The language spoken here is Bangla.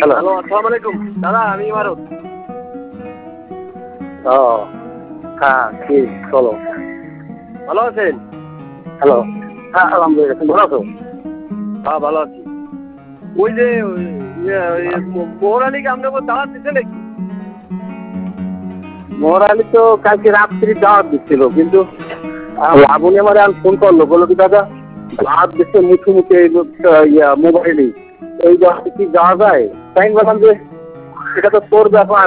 হ্যালো, আসসালামু আলাইকুম দাদা, আমি ইমারত। ও হ্যাঁ, কি চলো। ভালো আছেন? হ্যালো, হ্যাঁ আলহামদুলিল্লাহ, তুমি ভালো আছো? হ্যাঁ ভালো আছি। ওই যে মোহর আলীকে আপনাকে দাওয়াত দিচ্ছে নাকি? মোহর আলী তো কালকে রাত্রি দাওয়াত দিচ্ছিল, কিন্তু লাবণী আমার ফোন করলো, বললো কি দাদা দাওয়াত দিচ্ছে মুখে মুখে মোবাইলেই, এই দাওয়াতে কি যাওয়া যায়? তাই বললাম যে এটা তো তোর ব্যাপার,